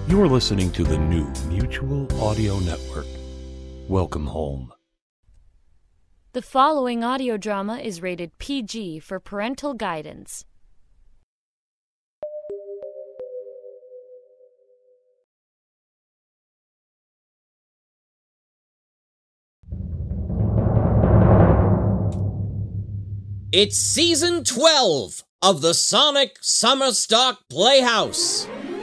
You are listening to the new Mutual Audio Network. Welcome home. The following audio drama is rated PG for parental guidance. It's Season 12 of the Sonic Summer Stock Playhouse.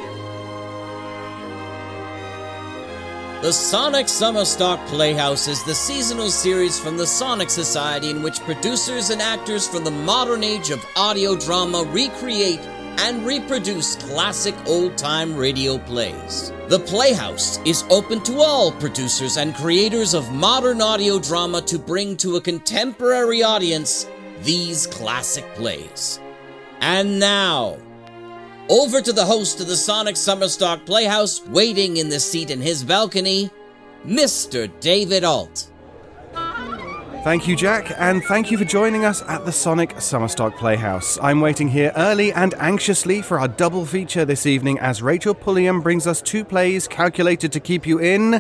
The Sonic Summer Stock Playhouse is the seasonal series from the Sonic Society in which producers and actors from the modern age of audio drama recreate and reproduce classic old-time radio plays. The Playhouse is open to all producers and creators of modern audio drama to bring to a contemporary audience these classic plays. And now, over to the host of the Sonic Summer Stock Playhouse, waiting in the seat in his balcony, Mr. David Alt. Thank you, Jack, and thank you for joining us at the Sonic Summer Stock Playhouse. I'm waiting here early and anxiously for our double feature this evening as Rachel Pulliam brings us two plays calculated to keep you in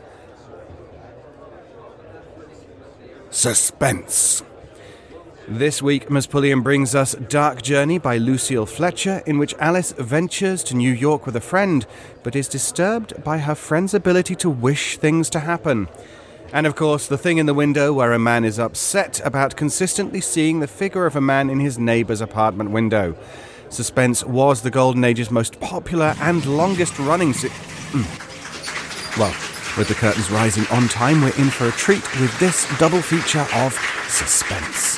suspense. This week, Ms. Pulliam brings us Dark Journey by Lucille Fletcher, in which Alice ventures to New York with a friend, but is disturbed by her friend's ability to wish things to happen. And of course, The Thing in the Window, where a man is upset about consistently seeing the figure of a man in his neighbour's apartment window. Suspense was the Golden Age's most popular and longest-running Well, with the curtains rising on time, we're in for a treat with this double feature of suspense.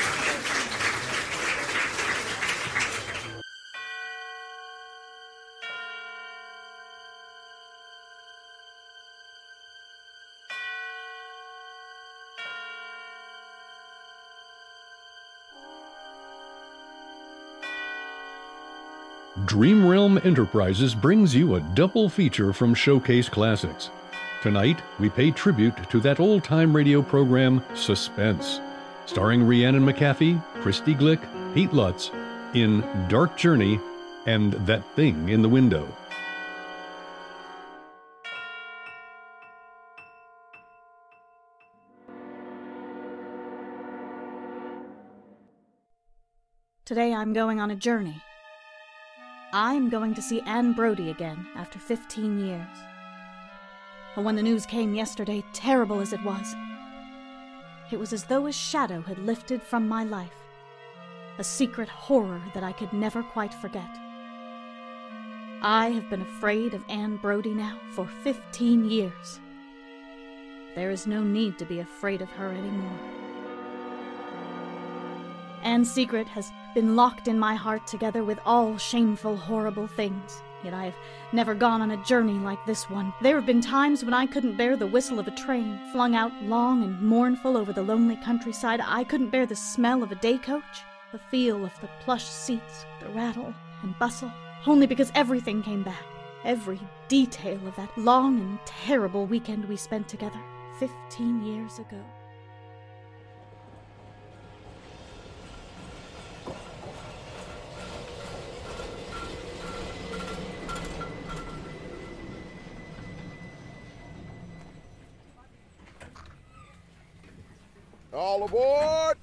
Dream Realm Enterprises brings you a double feature from Showcase Classics. Tonight, we pay tribute to that old-time radio program, Suspense, starring Rhiannon McAfee, Christy Glick, Pete Lutz, in Dark Journey and That Thing in the Window. Today I'm going on a journey. I'm going to see Anne Brodie again after 15 years. But when the news came yesterday, terrible as it was as though a shadow had lifted from my life, a secret horror that I could never quite forget. I have been afraid of Anne Brodie now for 15 years. There is no need to be afraid of her anymore. Anne's secret has been locked in my heart together with all shameful, horrible things. Yet I have never gone on a journey like this one. There have been times when I couldn't bear the whistle of a train, flung out long and mournful over the lonely countryside. I couldn't bear the smell of a day coach, the feel of the plush seats, the rattle and bustle, only because everything came back. Every detail of that long and terrible weekend we spent together 15 years ago. All aboard!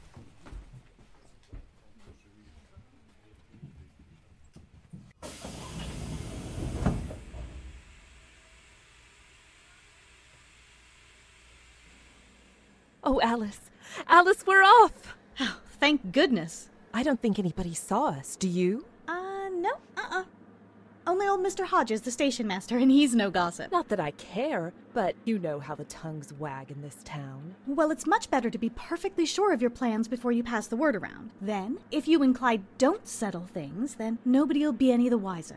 Oh, Alice. Alice, we're off! Oh, thank goodness. I don't think anybody saw us, do you? No, Only old Mr. Hodges, the station master, and he's no gossip. Not that I care, but you know how the tongues wag in this town. Well, it's much better to be perfectly sure of your plans before you pass the word around. Then, if you and Clyde don't settle things, then nobody'll be any the wiser.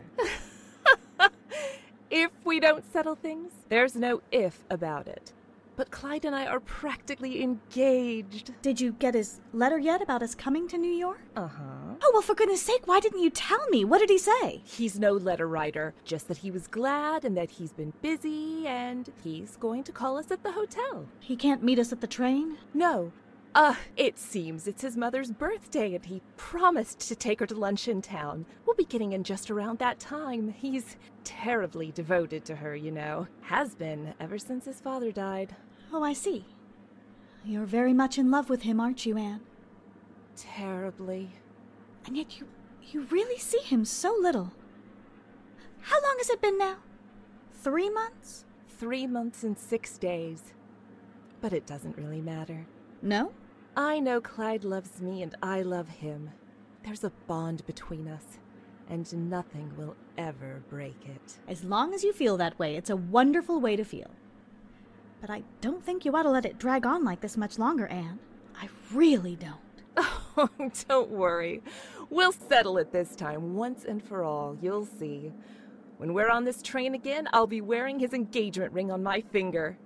If we don't settle things, there's no if about it. But Clyde and I are practically engaged. Did you get his letter yet about us coming to New York? Uh-huh. Oh, well, for goodness sake, why didn't you tell me? What did he say? He's no letter writer, just that he was glad and that he's been busy and he's going to call us at the hotel. He can't meet us at the train? No. It seems it's his mother's birthday, and he promised to take her to lunch in town. We'll be getting in just around that time. He's terribly devoted to her, you know. Has been ever since his father died. Oh, I see. You're very much in love with him, aren't you, Anne? Terribly. And yet you really see him so little. How long has it been now? 3 months? 3 months and 6 days. But it doesn't really matter. No? I know Clyde loves me and I love him. There's a bond between us, and nothing will ever break it. As long as you feel that way, it's a wonderful way to feel. But I don't think you ought to let it drag on like this much longer, Anne. I really don't. Oh, don't worry. We'll settle it this time, once and for all. You'll see. When we're on this train again, I'll be wearing his engagement ring on my finger.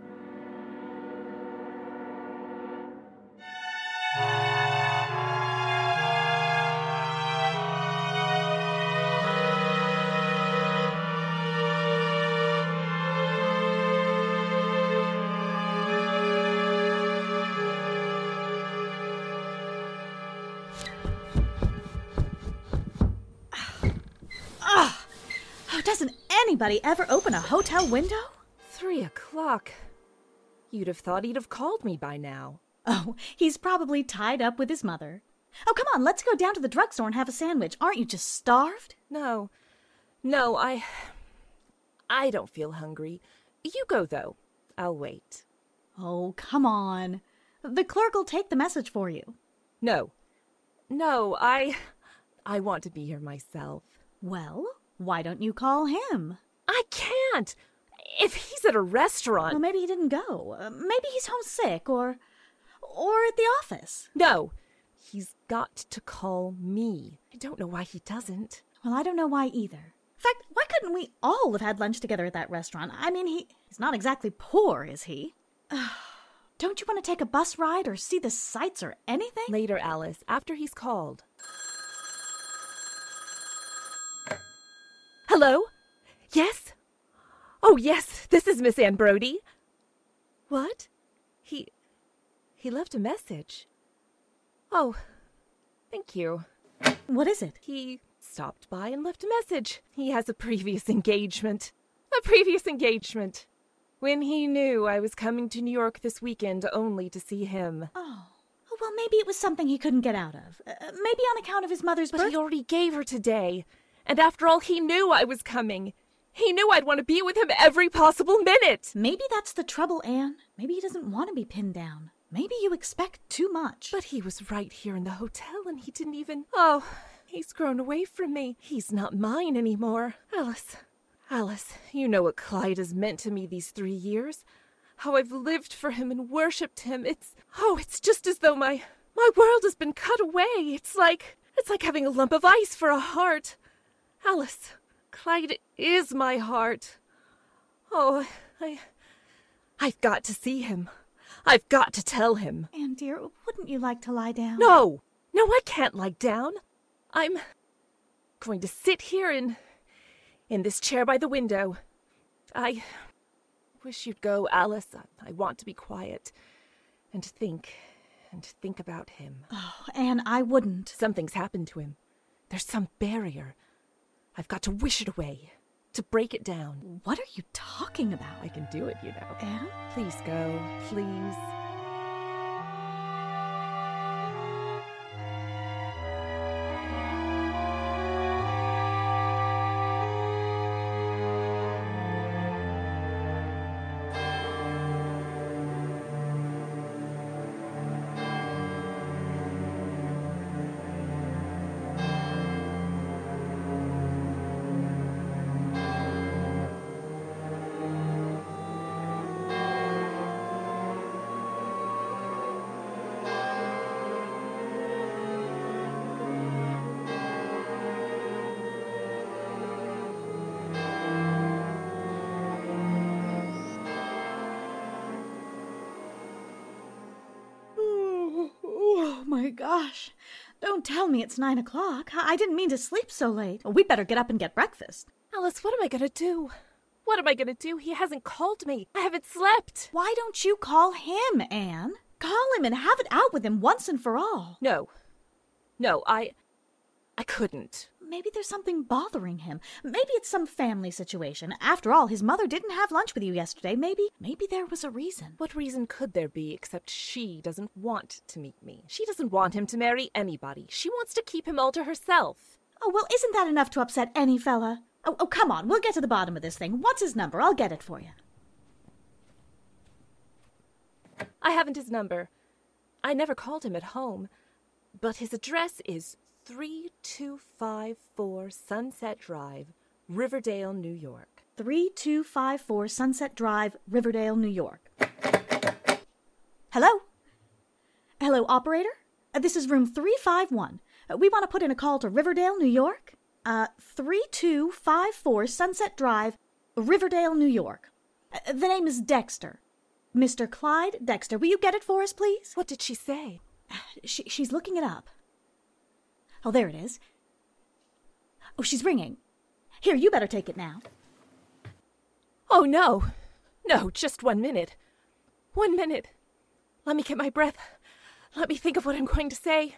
Doesn't anybody ever open a hotel window? 3 o'clock. You'd have thought he'd have called me by now. Oh, he's probably tied up with his mother. Oh, come on, let's go down to the drugstore and have a sandwich. Aren't you just starved? No, I don't feel hungry. You go, though. I'll wait. Oh, come on. The clerk will take the message for you. No, I want to be here myself. Well, why don't you call him? I can't. If he's at a restaurant... Well, maybe he didn't go. Maybe he's homesick or at the office. No, he's got to call me. I don't know why he doesn't. Well, I don't know why either. In fact, why couldn't we all have had lunch together at that restaurant? I mean, he's not exactly poor, is he? Don't you want to take a bus ride or see the sights or anything? Later, Alice, after he's called. Hello? Yes? Oh, yes, this is Miss Anne Brodie. What? He left a message. Oh, thank you. What is it? He stopped by and left a message. He has a previous engagement. When he knew I was coming to New York this weekend only to see him. Oh, well, maybe it was something he couldn't get out of. Maybe on account of his mother's birth. But he already gave her today. And after all, he knew I was coming. He knew I'd want to be with him every possible minute. Maybe that's the trouble, Anne. Maybe he doesn't want to be pinned down. Maybe you expect too much. But he was right here in the hotel, and he didn't even... Oh, he's grown away from me. He's not mine anymore. Alice, you know what Clyde has meant to me these 3 years. How I've lived for him and worshipped him. It's just as though my world has been cut away. It's like having a lump of ice for a heart. Alice, Clyde is my heart. Oh, I've got to see him. I've got to tell him. Anne, dear, wouldn't you like to lie down? No, I can't lie down. I'm going to sit here in this chair by the window. I wish you'd go, Alice. I want to be quiet and think about him. Oh, Anne, I wouldn't. Something's happened to him. There's some barrier. I've got to wish it away, to break it down. What are you talking about? I can do it, you know. Anne? Please go, please. My gosh. Don't tell me it's 9 o'clock. I didn't mean to sleep so late. We'd better get up and get breakfast. Alice, what am I going to do? What am I going to do? He hasn't called me. I haven't slept. Why don't you call him, Anne? Call him and have it out with him once and for all. No, I couldn't. Maybe there's something bothering him. Maybe it's some family situation. After all, his mother didn't have lunch with you yesterday. Maybe there was a reason. What reason could there be except she doesn't want to meet me? She doesn't want him to marry anybody. She wants to keep him all to herself. Oh, well, isn't that enough to upset any fella? Oh, come on. We'll get to the bottom of this thing. What's his number? I'll get it for you. I haven't his number. I never called him at home. But his address is 3254 Sunset Drive, Riverdale, New York. 3254 Sunset Drive, Riverdale, New York. Hello? Hello, operator? This is room 351. We want to put in a call to Riverdale, New York. 3254 Sunset Drive, Riverdale, New York. The name is Dexter. Mr. Clyde Dexter. Will you get it for us, please? What did she say? She's looking it up. Oh, there it is. Oh, she's ringing. Here, you better take it now. Oh, no. No, just 1 minute. 1 minute. Let me get my breath. Let me think of what I'm going to say.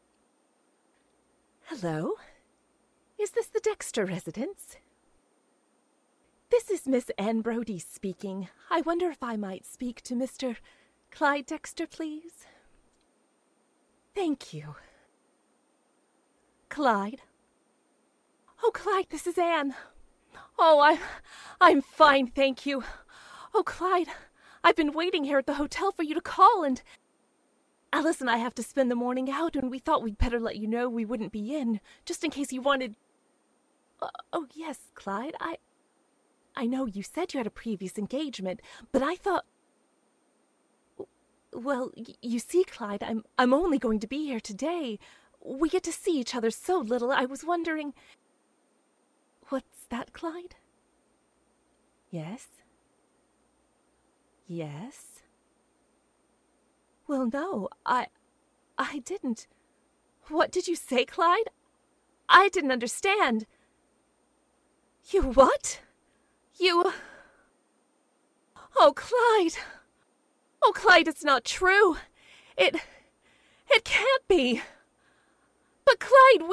Hello? Is this the Dexter residence? This is Miss Anne Brodie speaking. I wonder if I might speak to Mr. Clyde Dexter, please. Thank you. Clyde? Oh, Clyde, this is Anne. Oh, I'm fine, thank you. Oh, Clyde, I've been waiting here at the hotel for you to call, and Alice and I have to spend the morning out, and we thought we'd better let you know we wouldn't be in, just in case you wanted... Oh, yes, Clyde, I know you said you had a previous engagement, but I thought... Well, you see, Clyde, I'm only going to be here today. We get to see each other so little, I was wondering... What's that, Clyde? Yes? Yes? Well, no, I didn't. What did you say, Clyde? I didn't understand. You what? You... Oh, Clyde! Oh, Clyde, it's not true. It can't be. But Clyde,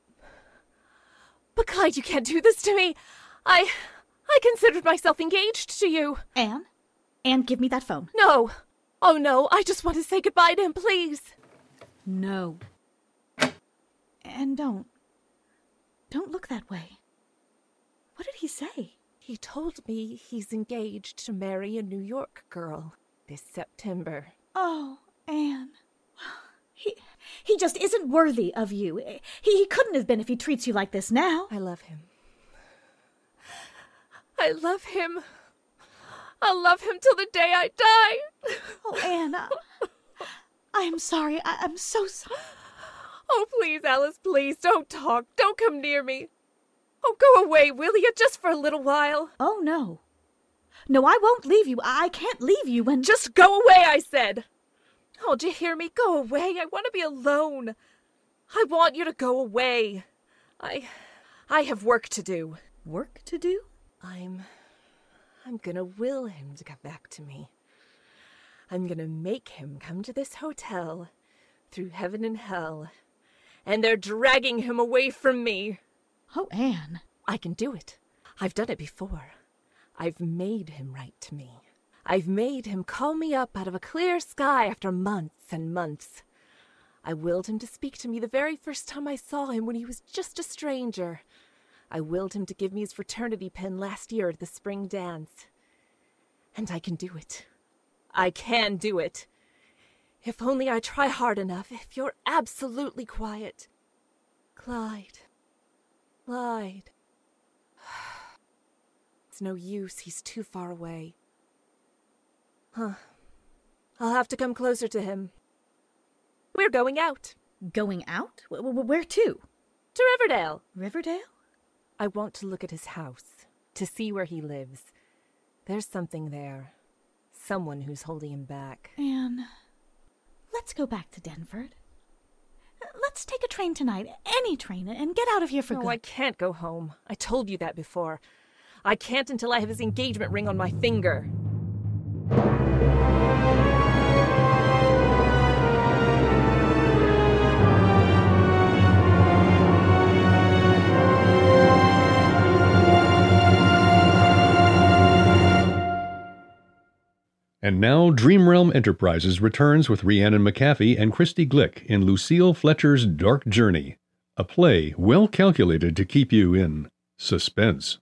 But Clyde, you can't do this to me. I considered myself engaged to you. Anne? Anne, give me that phone. No. Oh, no, I just want to say goodbye to him, please. No. And don't look that way. What did he say? He told me he's engaged to marry a New York girl this September. Oh, Anne. He just isn't worthy of you. He couldn't have been if he treats you like this now. I love him. I love him. I'll love him till the day I die. Oh, Anne, I'm sorry. I'm so sorry. Oh, please, Alice, please, don't talk. Don't come near me. Oh, go away, will you, just for a little while? Oh, no. No, I won't leave you. I can't leave you when... Just go away, I said. Oh, do you hear me? Go away. I want to be alone. I want you to go away. I have work to do. Work to do? I'm gonna will him to come back to me. I'm gonna make him come to this hotel through heaven and hell. And they're dragging him away from me. Oh, Anne. I can do it. I've done it before. I've made him write to me. I've made him call me up out of a clear sky after months and months. I willed him to speak to me the very first time I saw him when he was just a stranger. I willed him to give me his fraternity pin last year at the spring dance. And I can do it. I can do it. If only I try hard enough, if you're absolutely quiet. Clyde. Clyde. It's no use, he's too far away. Huh. I'll have to come closer to him. We're going out. Going out? Where to? To Riverdale. Riverdale? I want to look at his house, to see where he lives. There's something there. Someone who's holding him back. Anne, let's go back to Denford. Let's take a train tonight, any train, and get out of here for good. No, I can't go home. I told you that before. I can't until I have his engagement ring on my finger. And now Dreamrealm Enterprises returns with Rhiannon McAfee and Christy Glick in Lucille Fletcher's Dark Journey, a play well calculated to keep you in suspense.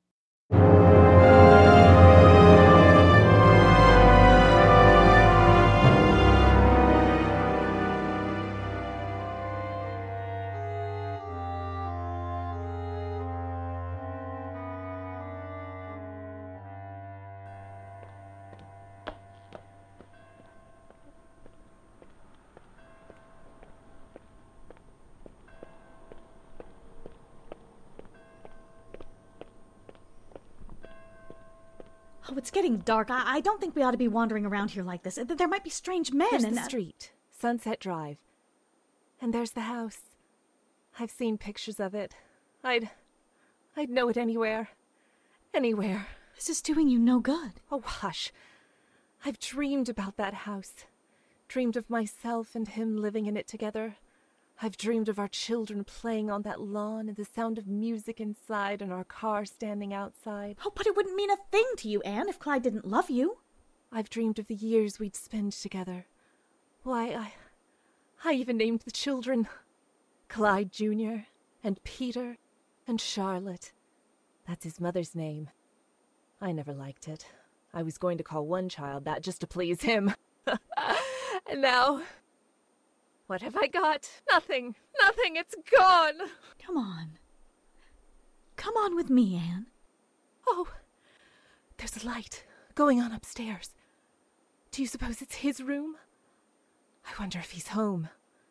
Oh, it's getting dark. I don't think we ought to be wandering around here like this. There might be strange men. There's and the street, Sunset Drive. And there's the house. I've seen pictures of it. I'd know it anywhere. Anywhere. This is doing you no good. Oh, hush. I've dreamed about that house. Dreamed of myself and him living in it together. I've dreamed of our children playing on that lawn and the sound of music inside and our car standing outside. Oh, but it wouldn't mean a thing to you, Anne, if Clyde didn't love you. I've dreamed of the years we'd spend together. Why, I even named the children. Clyde Jr. and Peter and Charlotte. That's his mother's name. I never liked it. I was going to call one child that just to please him. And now, what have I got? Nothing. Nothing. It's gone. Come on. Come on with me, Anne. Oh, there's a light going on upstairs. Do you suppose it's his room? I wonder if he's home.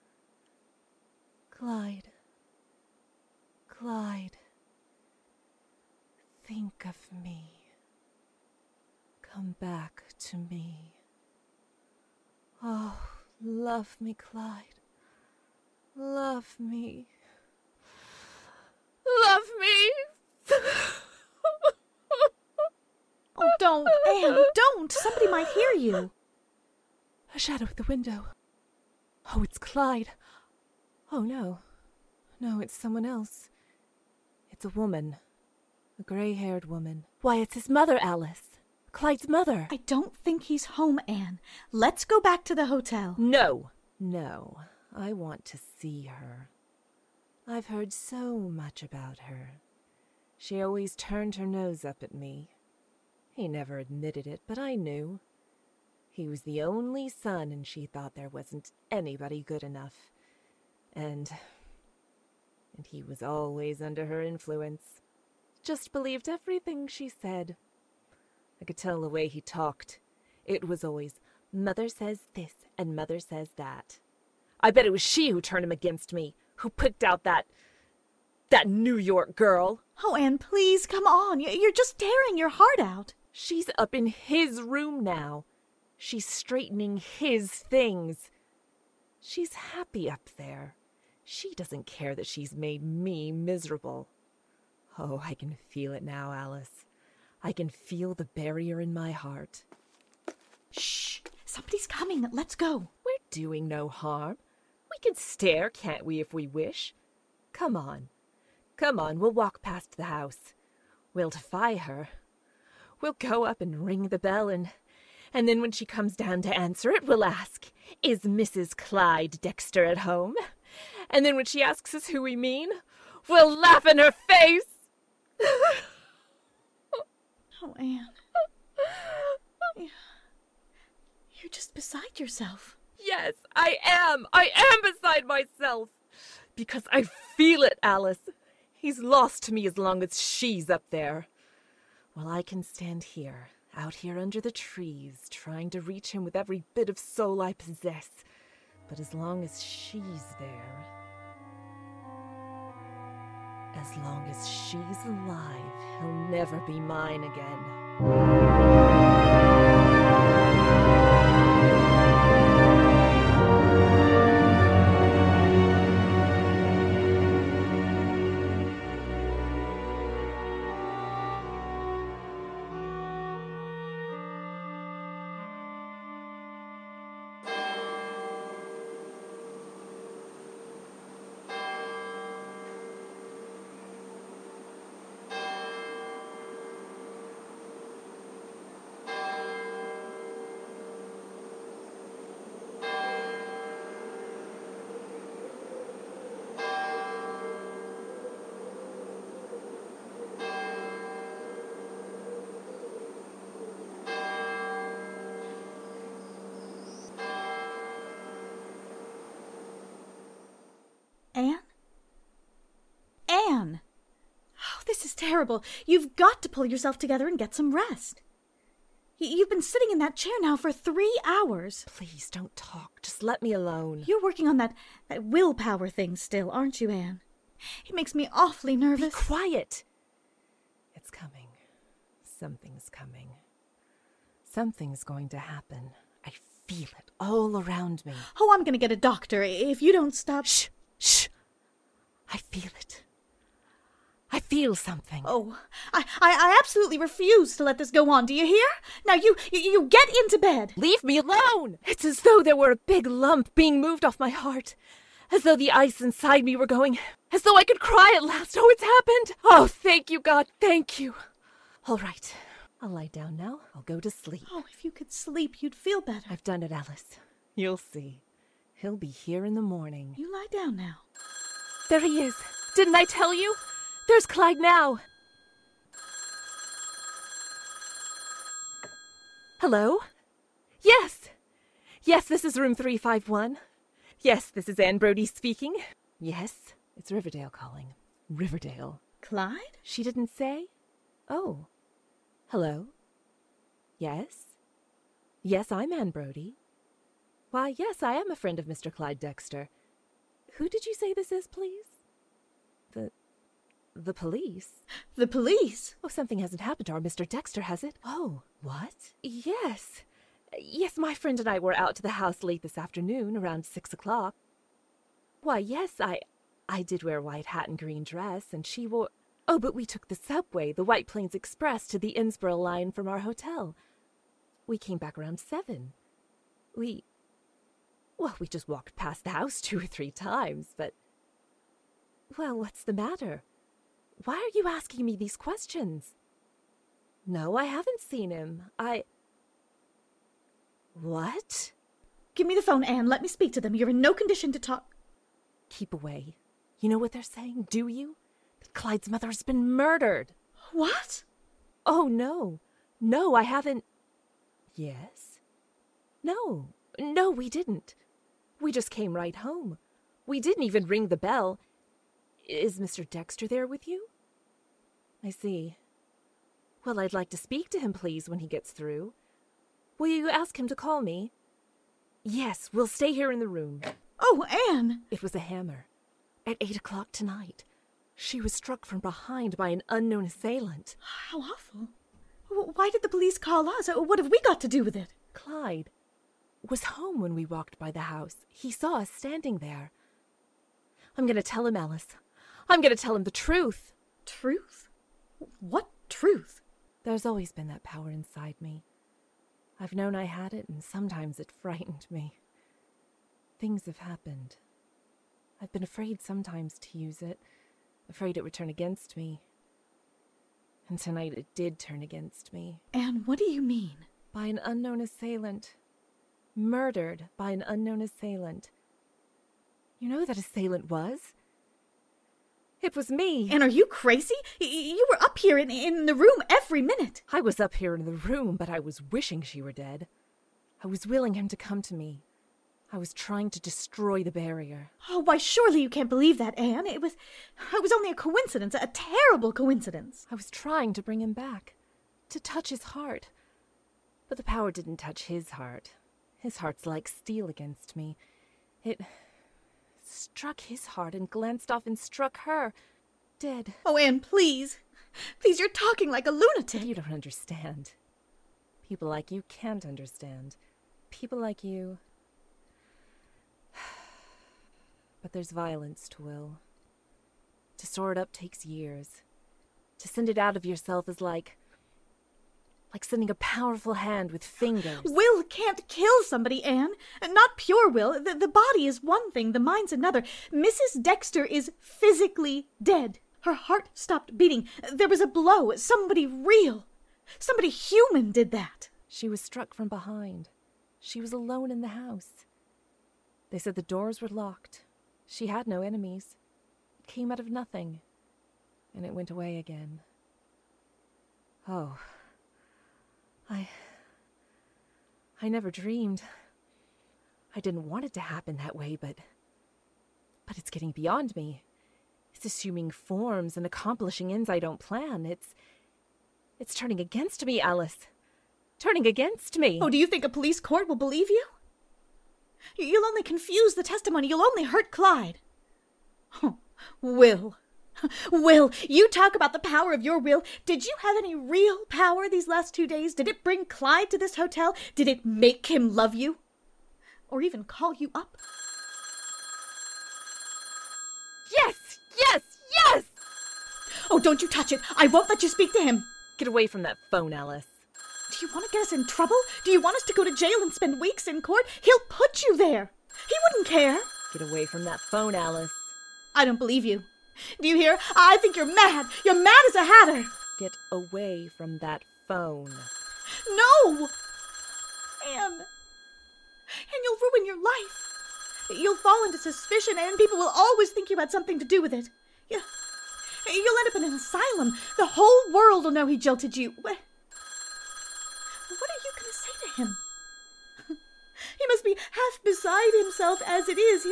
Clyde. Clyde. Think of me. Come back to me. Oh, love me, Clyde. Love me. Love me! Oh, don't, Anne, don't! Somebody might hear you. A shadow at the window. Oh, it's Clyde. Oh, no. No, it's someone else. It's a woman. A gray-haired woman. Why, it's his mother, Alice. Clyde's mother. I don't think he's home, Anne. Let's go back to the hotel. No. No. I want to see her. I've heard so much about her. She always turned her nose up at me. He never admitted it, but I knew. He was the only son, and she thought there wasn't anybody good enough. And he was always under her influence. Just believed everything she said. I could tell the way he talked. It was always, Mother says this, and Mother says that. I bet it was she who turned him against me, who picked out that New York girl. Oh, Anne, please, come on. You're just tearing your heart out. She's up in his room now. She's straightening his things. She's happy up there. She doesn't care that she's made me miserable. Oh, I can feel it now, Alice. I can feel the barrier in my heart. Shh! Somebody's coming. Let's go. We're doing no harm. We can stare, can't we, if we wish? Come on. Come on, we'll walk past the house. We'll defy her. We'll go up and ring the bell, and then when she comes down to answer it, we'll ask, is Mrs. Clyde Dexter at home? And then when she asks us who we mean, we'll laugh in her face. Oh, Anne. You're just beside yourself. Yes, I am. I am beside myself. Because I feel it, Alice. He's lost to me as long as she's up there. Well, I can stand here, out here under the trees, trying to reach him with every bit of soul I possess. But as long as she's there, as long as she's alive, he'll never be mine again. terrible. You've got to pull yourself together and get some rest. You've been sitting in that chair now for 3 hours. Please don't talk. Just let me alone. You're working on that willpower thing still, aren't you, Anne? It makes me awfully nervous. Be quiet. It's coming. Something's coming. Something's going to happen. I feel it all around me. Oh, I'm going to get a doctor if you don't stop. Shh, shh. I feel it. I feel something. Oh, I absolutely refuse to let this go on. Do you hear? Now you get into bed. Leave me alone! It's as though there were a big lump being moved off my heart. As though the ice inside me were going. As though I could cry at last. Oh, it's happened. Oh, thank you, God. Thank you. All right. I'll lie down now. I'll go to sleep. Oh, if you could sleep, you'd feel better. I've done it, Alice. You'll see. He'll be here in the morning. You lie down now. There he is. Didn't I tell you? There's Clyde now. Hello? Yes. Yes, this is room 351. Yes, this is Anne Brody speaking. Yes, it's Riverdale calling. Riverdale. Clyde? She didn't say? Oh. Hello? Yes? Yes, I'm Anne Brody. Why, yes, I am a friend of Mr. Clyde Dexter. Who did you say this is, please? The police? The police? Oh, something hasn't happened to our Mr. Dexter, has it? Oh, what? Yes. Yes, my friend and I were out to the house late this afternoon, around 6 o'clock. Why, yes, I did wear a white hat and green dress, and she wore... Oh, but we took the subway, the White Plains Express, to the Innsborough line from our hotel. We came back around 7. We just walked past the house 2 or 3 times, but... Well, what's the matter? Why are you asking me these questions? No, I haven't seen him. What? Give me the phone, Anne. Let me speak to them. You're in no condition to talk. Keep away. You know what they're saying, do you? That Clyde's mother has been murdered. What? Oh, no. No, I haven't... Yes? No, we didn't. We just came right home. We didn't even ring the bell. Is Mr. Dexter there with you? I see. Well, I'd like to speak to him, please, when he gets through. Will you ask him to call me? Yes, we'll stay here in the room. Oh, Anne! It was a hammer. At 8 o'clock tonight. She was struck from behind by an unknown assailant. How awful. Why did the police call us? What have we got to do with it? Clyde was home when we walked by the house. He saw us standing there. I'm going to tell him, Alice. I'm going to tell him the truth. Truth? What truth? There's always been that power inside me. I've known I had it, and sometimes it frightened me. Things have happened. I've been afraid sometimes to use it, afraid it would turn against me. And tonight it did turn against me. Anne, what do you mean? By an unknown assailant. Murdered by an unknown assailant. You know who that assailant was? It was me. Anne, are you crazy? You were up here in the room every minute. I was up here in the room, but I was wishing she were dead. I was willing him to come to me. I was trying to destroy the barrier. Oh, why, surely you can't believe that, Anne. It was only a coincidence, a terrible coincidence. I was trying to bring him back, to touch his heart. But the power didn't touch his heart. His heart's like steel against me. It struck his heart and glanced off and struck her. Dead. Oh, Anne, please. Please, you're talking like a lunatic. You don't understand. People like you can't understand. People like you... But there's violence to will. To store it up takes years. To send it out of yourself is like sending a powerful hand with fingers. Will can't kill somebody, Anne. Not pure will. The body is one thing, the mind's another. Mrs. Dexter is physically dead. Her heart stopped beating. There was a blow. Somebody real. Somebody human did that. She was struck from behind. She was alone in the house. They said the doors were locked. She had no enemies. It came out of nothing. And it went away again. Oh. I never dreamed. I didn't want it to happen that way, but it's getting beyond me. It's assuming forms and accomplishing ends I don't plan. It's turning against me, Alice. Turning against me. Oh, do you think a police court will believe you? You'll only confuse the testimony. You'll only hurt Clyde. Oh, Will. Will, you talk about the power of your will. Did you have any real power these last 2 days? Did it bring Clyde to this hotel? Did it make him love you? Or even call you up? Yes! Yes! Yes! Oh, don't you touch it. I won't let you speak to him. Get away from that phone, Alice. Do you want to get us in trouble? Do you want us to go to jail and spend weeks in court? He'll put you there. He wouldn't care. Get away from that phone, Alice. I don't believe you. Do you hear? I think you're mad. You're mad as a hatter. Get away from that phone. No! Anne. And you'll ruin your life. You'll fall into suspicion and people will always think you had something to do with it. You'll end up in an asylum. The whole world will know he jilted you. What are you going to say to him? He must be half beside himself as it is.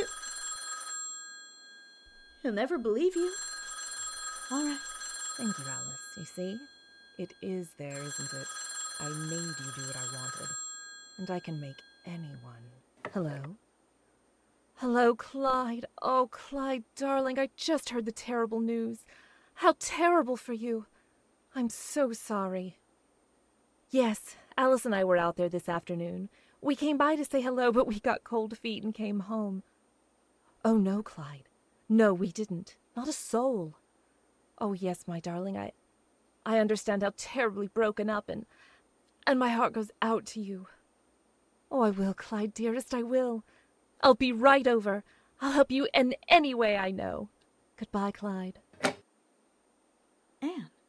He'll never believe you. All right. Thank you, Alice. You see? It is there, isn't it? I made you do what I wanted. And I can make anyone. Hello? Hello, Clyde. Oh, Clyde, darling, I just heard the terrible news. How terrible for you. I'm so sorry. Yes, Alice and I were out there this afternoon. We came by to say hello, but we got cold feet and came home. Oh, no, Clyde. No, we didn't. Not a soul. Oh, yes, my darling, I understand how terribly broken up, and my heart goes out to you. Oh, I will, Clyde, dearest, I will. I'll be right over. I'll help you in any way I know. Goodbye, Clyde. Anne.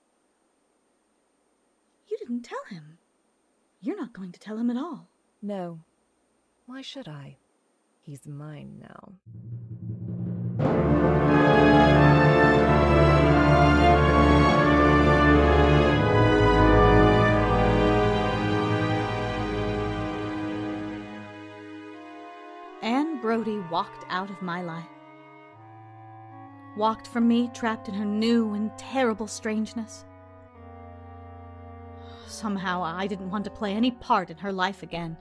You didn't tell him. You're not going to tell him at all. No. Why should I? He's mine now. Anne Brodie walked out of my life. Walked from me, trapped in her new and terrible strangeness. Somehow I didn't want to play any part in her life again.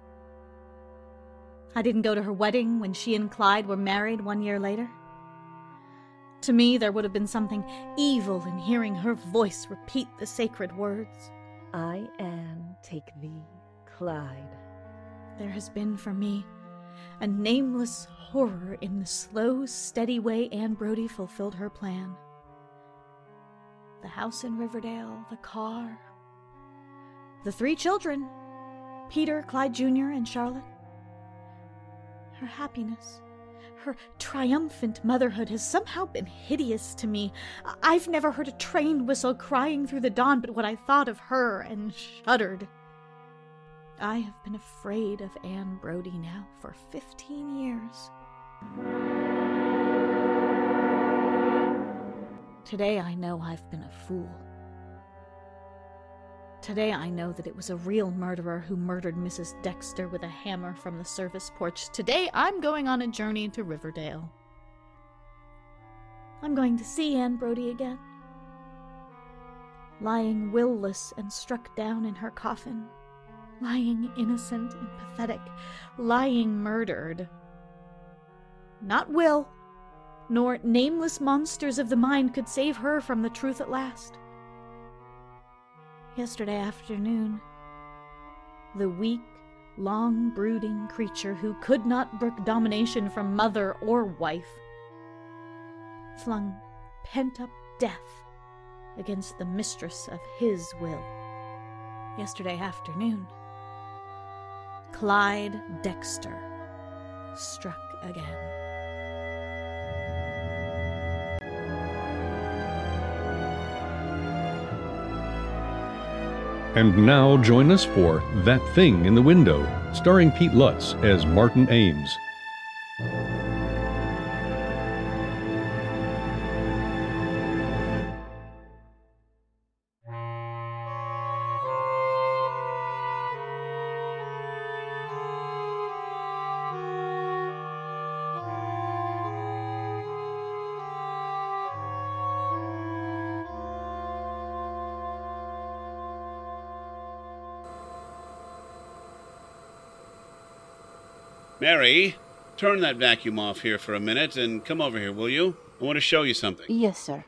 I didn't go to her wedding when she and Clyde were married 1 year later. To me, there would have been something evil in hearing her voice repeat the sacred words. I, Anne, take thee, Clyde. There has been for me a nameless horror in the slow, steady way Anne Brodie fulfilled her plan. The house in Riverdale, the car, the 3 children, Peter, Clyde Jr., and Charlotte. Her happiness, her triumphant motherhood has somehow been hideous to me. I've never heard a train whistle crying through the dawn but what I thought of her and shuddered. I have been afraid of Anne Brodie now for 15 years. Today I know I've been a fool. Today I know that it was a real murderer who murdered Mrs. Dexter with a hammer from the service porch. Today I'm going on a journey to Riverdale. I'm going to see Anne Brodie again. Lying will-less and struck down in her coffin. Lying innocent and pathetic. Lying murdered. Not Will, nor nameless monsters of the mind could save her from the truth at last. Yesterday afternoon, the weak, long-brooding creature who could not brook domination from mother or wife flung pent-up death against the mistress of his will. Yesterday afternoon, Clyde Dexter struck again. And now join us for That Thing in the Window, starring Pete Lutz as Martin Ames. Mary, turn that vacuum off here for a minute and come over here, will you? I want to show you something. Yes, sir.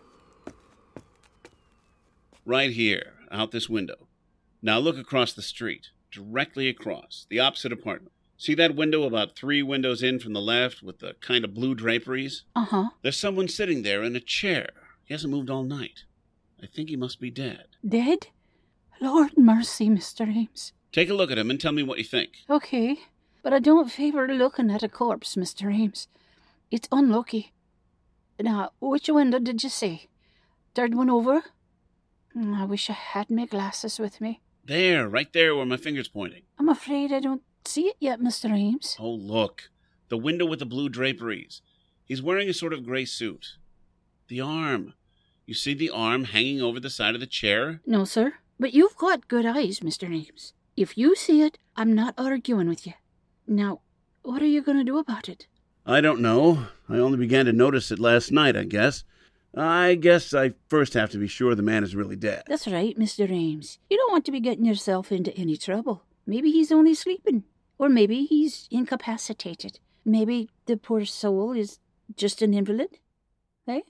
Right here, out this window. Now look across the street, directly across, the opposite apartment. See that window about 3 windows in from the left with the kind of blue draperies? Uh-huh. There's someone sitting there in a chair. He hasn't moved all night. I think he must be dead. Dead? Lord mercy, Mr. Ames. Take a look at him and tell me what you think. Okay, but I don't favour looking at a corpse, Mr. Ames. It's unlucky. Now, which window did you say? Third one over? I wish I had my glasses with me. There, right there where my finger's pointing. I'm afraid I don't see it yet, Mr. Ames. Oh, look. The window with the blue draperies. He's wearing a sort of gray suit. The arm. You see the arm hanging over the side of the chair? No, sir. But you've got good eyes, Mr. Ames. If you see it, I'm not arguing with you. Now, what are you going to do about it? I don't know. I only began to notice it last night, I guess. I guess I first have to be sure the man is really dead. That's right, Mr. Ames. You don't want to be getting yourself into any trouble. Maybe he's only sleeping. Or maybe he's incapacitated. Maybe the poor soul is just an invalid. Eh?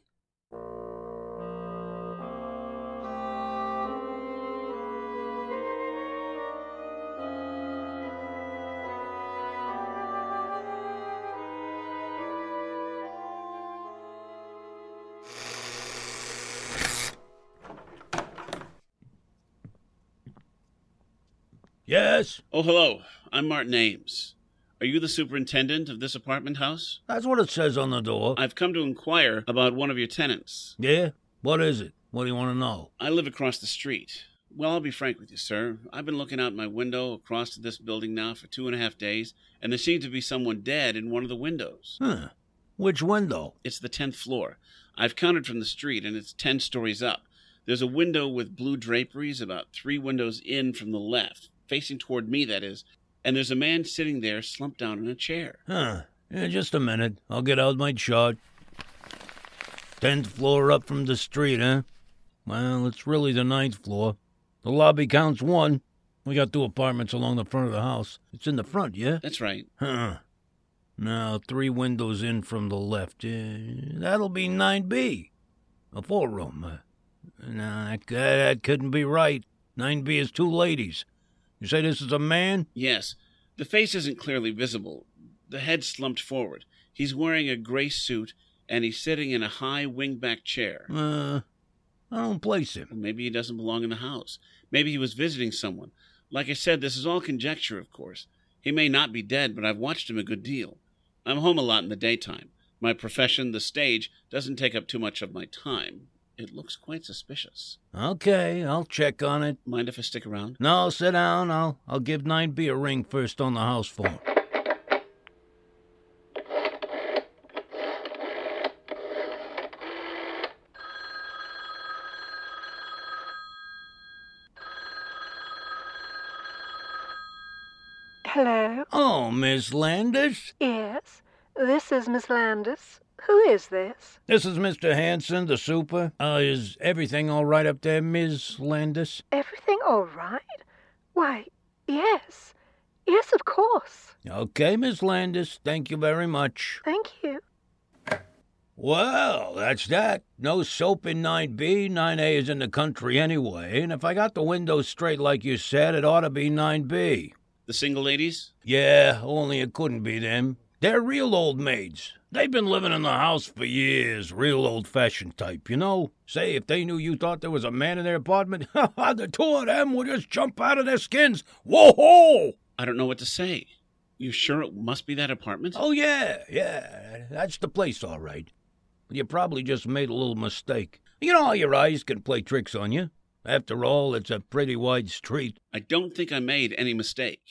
Yes? Oh, hello. I'm Martin Ames. Are you the superintendent of this apartment house? That's what it says on the door. I've come to inquire about one of your tenants. Yeah? What is it? What do you want to know? I live across the street. Well, I'll be frank with you, sir. I've been looking out my window across to this building now for 2.5 days, and there seems to be someone dead in one of the windows. Huh. Which window? It's the 10th floor. I've counted from the street, and it's 10 stories up. There's a window with blue draperies about 3 windows in from the left, facing toward me, that is, and there's a man sitting there slumped down in a chair. Huh. Yeah, just a minute. I'll get out my chart. 10th floor up from the street, huh? Well, it's really the 9th floor. The lobby counts 1. We got 2 apartments along the front of the house. It's in the front, yeah? That's right. Huh. Now, 3 windows in from the left. That'll be 9B. A 4-room. No, that couldn't be right. 9B is 2 ladies. You say this is a man? Yes. The face isn't clearly visible. The head's slumped forward. He's wearing a gray suit, and he's sitting in a high wingback chair. I don't place him. Maybe he doesn't belong in the house. Maybe he was visiting someone. Like I said, this is all conjecture, of course. He may not be dead, but I've watched him a good deal. I'm home a lot in the daytime. My profession, the stage, doesn't take up too much of my time. It looks quite suspicious. Okay, I'll check on it. Mind if I stick around? No, sit down. I'll give 9B a ring first on the house phone. Hello? Oh, Miss Landis? Yes, this is Miss Landis. Who is this? This is Mr. Hanson, the super. Is everything all right up there, Miss Landis? Everything all right? Why, yes. Yes, of course. Okay, Miss Landis. Thank you very much. Thank you. Well, that's that. No soap in 9B. 9A is in the country anyway, and if I got the windows straight like you said, it ought to be 9B. The single ladies? Yeah, only it couldn't be them. They're real old maids. They've been living in the house for years, real old-fashioned type, you know? Say, if they knew you thought there was a man in their apartment, the 2 of them would just jump out of their skins. Whoa-ho! I don't know what to say. You sure it must be that apartment? Oh, yeah. That's the place, all right. But you probably just made a little mistake. You know how your eyes can play tricks on you? After all, it's a pretty wide street. I don't think I made any mistake.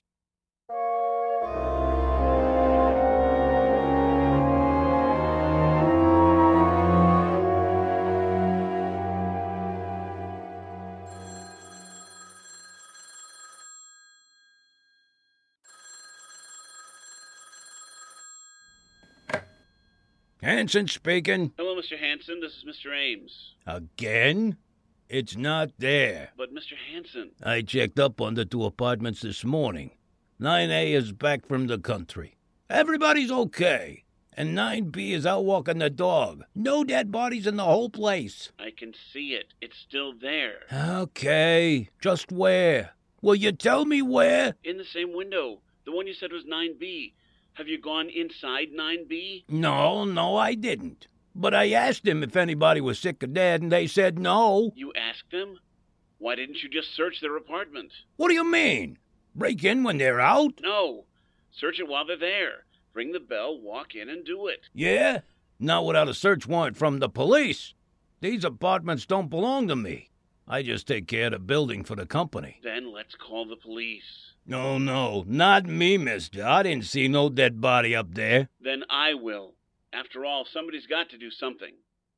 Hanson speaking. Hello, Mr. Hanson. This is Mr. Ames. Again? It's not there. But, Mr. Hanson... I checked up on the 2 apartments this morning. 9A is back from the country. Everybody's okay. And 9B is out walking the dog. No dead bodies in the whole place. I can see it. It's still there. Okay. Just where? Will you tell me where? In the same window. The one you said was 9B. Have you gone inside 9B? No, I didn't. But I asked them if anybody was sick or dead, and they said no. You asked them? Why didn't you just search their apartment? What do you mean? Break in when they're out? No. Search it while they're there. Ring the bell, walk in, and do it. Yeah? Not without a search warrant from the police. These apartments don't belong to me. I just take care of the building for the company. Then let's call the police. No, not me, mister. I didn't see no dead body up there. Then I will. After all, somebody's got to do something.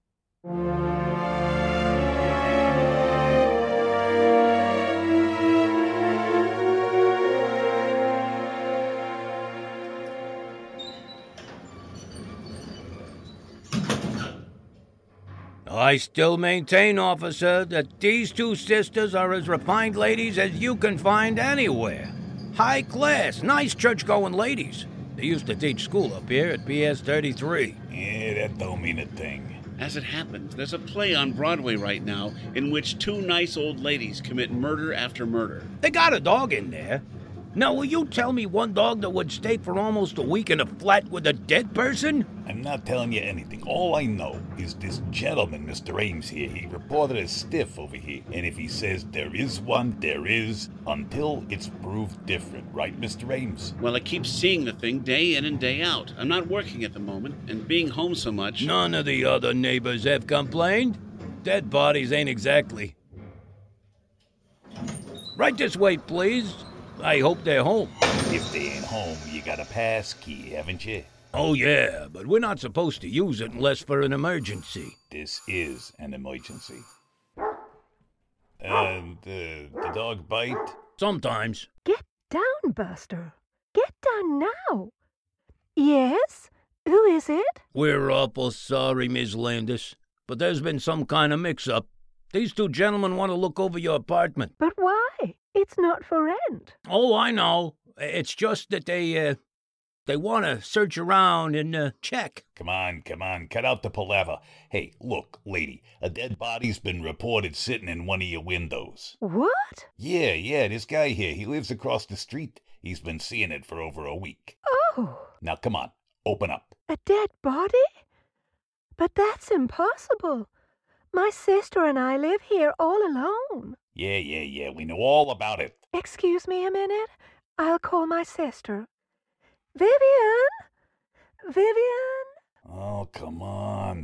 I still maintain, officer, that these two sisters are as refined ladies as you can find anywhere. High class, nice church-going ladies. They used to teach school up here at PS 33. Yeah, that don't mean a thing. As it happens, there's a play on Broadway right now in which two nice old ladies commit murder after murder. They got a dog in there. Now, will you tell me one dog that would stay for almost a week in a flat with a dead person? I'm not telling you anything. All I know is this gentleman, Mr. Ames here, he reported as stiff over here. And if he says there is one, there is, until it's proved different. Right, Mr. Ames? Well, I keep seeing the thing day in and day out. I'm not working at the moment, and being home so much... None of the other neighbors have complained. Dead bodies ain't exactly. Right this way, please. I hope they're home. If they ain't home, you got a pass key, haven't you? Oh, yeah, but we're not supposed to use it unless for an emergency. This is an emergency. The dog bite? Sometimes. Get down, Buster. Get down now. Yes? Who is it? We're awful sorry, Miss Landis, but there's been some kind of mix-up. These two gentlemen want to look over your apartment. But why? It's not for rent. Oh, I know. It's just that they want to search around and check. Come on, cut out the palaver. Hey, look, lady, a dead body's been reported sitting in one of your windows. What? Yeah, this guy here, he lives across the street. He's been seeing it for over a week. Oh. Now, come on, open up. A dead body? But that's impossible. My sister and I live here all alone. Yeah, we know all about it. Excuse me a minute. I'll call my sister. Vivian? Oh, come on.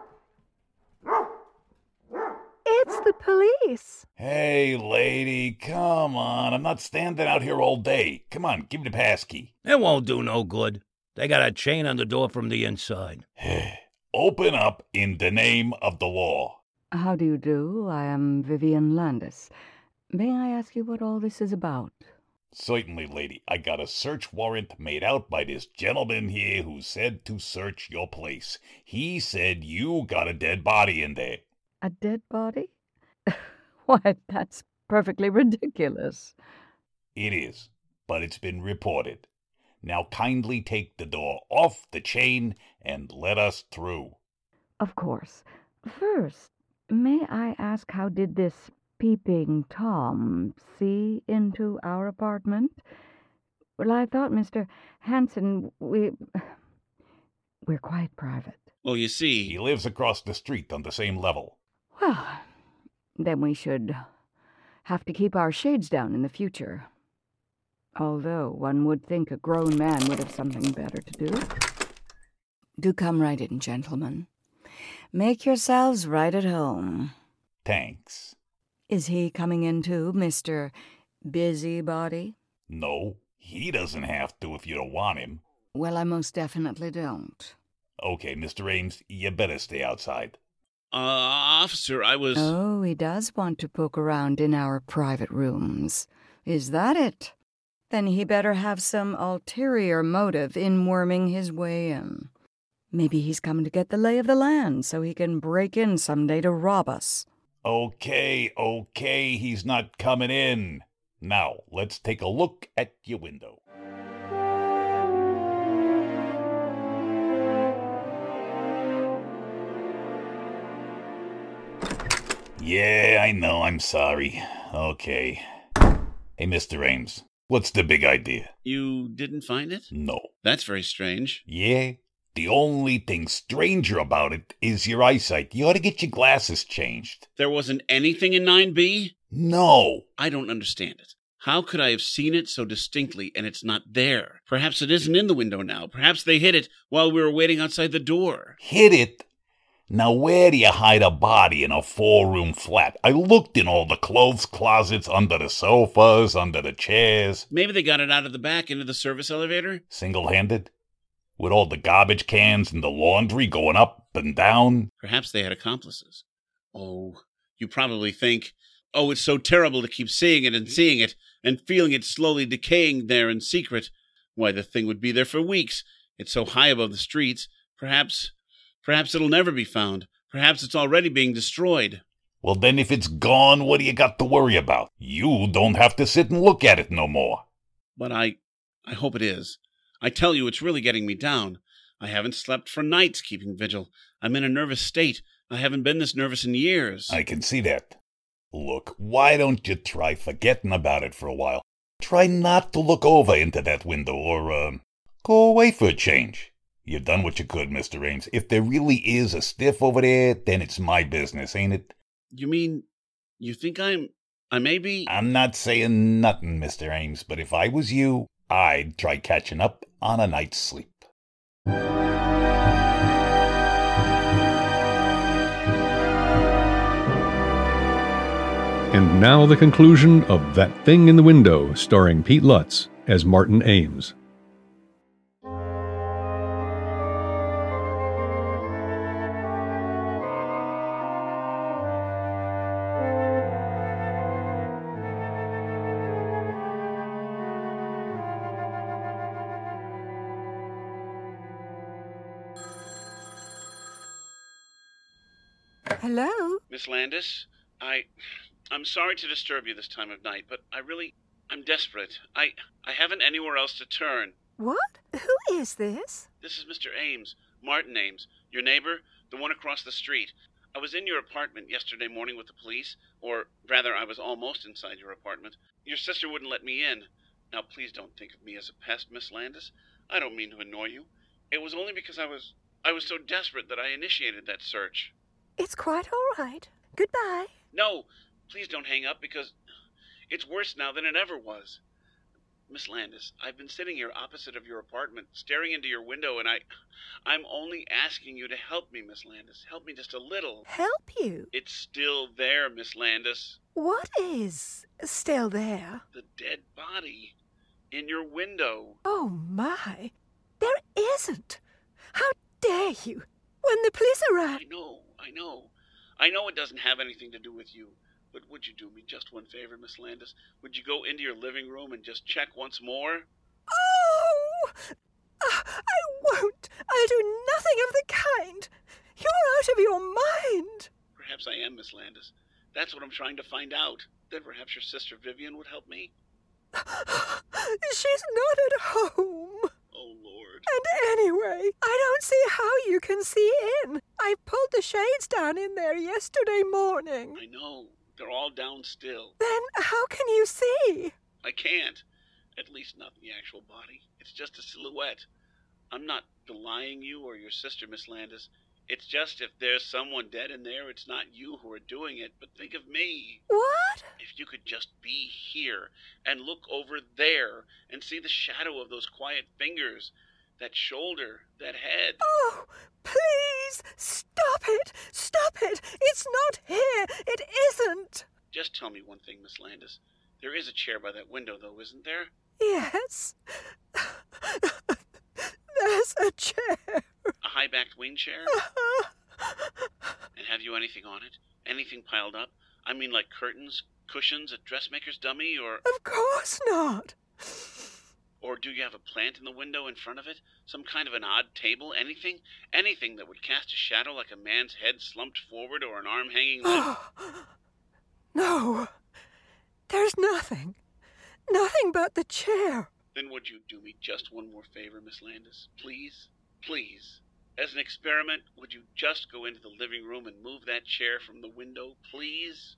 It's the police. Hey, lady, come on. I'm not standing out here all day. Come on, give me the pass key. It won't do no good. They got a chain on the door from the inside. Open up in the name of the law. How do you do? I am Vivian Landis. May I ask you what all this is about? Certainly, lady. I got a search warrant made out by this gentleman here who said to search your place. He said you got a dead body in there. A dead body? Why, that's perfectly ridiculous. It is, but it's been reported. Now kindly take the door off the chain and let us through. Of course. First, may I ask how did this peeping Tom see into our apartment? Well, I thought, Mr. Hanson, we're quite private. Oh, you see... He lives across the street on the same level. Well, then we should have to keep our shades down in the future. Although one would think a grown man would have something better to do. Do come right in, gentlemen. Make yourselves right at home. Thanks. Is he coming in too, Mr. Busybody? No, he doesn't have to if you don't want him. Well, I most definitely don't. Okay, Mr. Ames, you better stay outside. Officer, I was... Oh, he does want to poke around in our private rooms. Is that it? Then he better have some ulterior motive in worming his way in. Maybe he's come to get the lay of the land so he can break in someday to rob us. Okay, he's not coming in. Now, let's take a look at your window. Yeah, I know, I'm sorry. Okay. Hey, Mr. Ames, what's the big idea? You didn't find it? No. That's very strange. Yeah? The only thing stranger about it is your eyesight. You ought to get your glasses changed. There wasn't anything in 9B? No. I don't understand it. How could I have seen it so distinctly and it's not there? Perhaps it isn't in the window now. Perhaps they hid it while we were waiting outside the door. Hid it? Now where do you hide a body in a 4-room flat? I looked in all the clothes closets, under the sofas, under the chairs. Maybe they got it out of the back into the service elevator? Single-handed? With all the garbage cans and the laundry going up and down? Perhaps they had accomplices. Oh, you probably think, oh, it's so terrible to keep seeing it and feeling it slowly decaying there in secret. Why, the thing would be there for weeks. It's so high above the streets. Perhaps it'll never be found. Perhaps it's already being destroyed. Well, then if it's gone, what do you got to worry about? You don't have to sit and look at it no more. But I hope it is. I tell you, it's really getting me down. I haven't slept for nights keeping vigil. I'm in a nervous state. I haven't been this nervous in years. I can see that. Look, why don't you try forgetting about it for a while? Try not to look over into that window or, go away for a change. You've done what you could, Mr. Ames. If there really is a stiff over there, then it's my business, ain't it? You mean, you think I may be? I'm not saying nothing, Mr. Ames, but if I was you, I'd try catching up on a night's sleep. And now the conclusion of That Thing in the Window, starring Pete Lutz as Martin Ames. Hello? Miss Landis, I'm sorry to disturb you this time of night, but I'm desperate. I haven't anywhere else to turn. What? Who is this? This is Mr. Ames, Martin Ames, your neighbor, the one across the street. I was in your apartment yesterday morning with the police, or rather, I was almost inside your apartment. Your sister wouldn't let me in. Now, please don't think of me as a pest, Miss Landis. I don't mean to annoy you. It was only because I was so desperate that I initiated that search. It's quite all right. Goodbye. No, please don't hang up, because it's worse now than it ever was. Miss Landis, I've been sitting here opposite of your apartment, staring into your window, and I'm only asking you to help me, Miss Landis. Help me just a little. Help you? It's still there, Miss Landis. What is still there? The dead body in your window. Oh, my. There isn't. How dare you? When the police arrive... I know it doesn't have anything to do with you. But would you do me just one favor, Miss Landis? Would you go into your living room and just check once more? Oh! I won't! I'll do nothing of the kind! You're out of your mind! Perhaps I am, Miss Landis. That's what I'm trying to find out. Then perhaps your sister Vivian would help me? She's not at home. Oh, Lord. And anyway, I don't see how you can see in. I pulled the shades down in there yesterday morning. I know. They're all down still. Then how can you see? I can't. At least not the actual body. It's just a silhouette. I'm not belying you or your sister, Miss Landis. It's just if there's someone dead in there, it's not you who are doing it, but think of me. What? If you could just be here and look over there and see the shadow of those quiet fingers, that shoulder, that head. Oh, please, stop it! Stop it! It's not here! It isn't! Just tell me one thing, Miss Landis. There is a chair by that window, though, isn't there? Yes. There's a chair. A high-backed wing chair? And have you anything on it? Anything piled up? I mean, like curtains, cushions, a dressmaker's dummy, or... Of course not. Or do you have a plant in the window in front of it? Some kind of an odd table? Anything? Anything that would cast a shadow like a man's head slumped forward or an arm hanging limp? No. There's nothing. Nothing but the chair. Then would you do me just one more favor, Miss Landis? Please? Please? As an experiment, would you just go into the living room and move that chair from the window, please?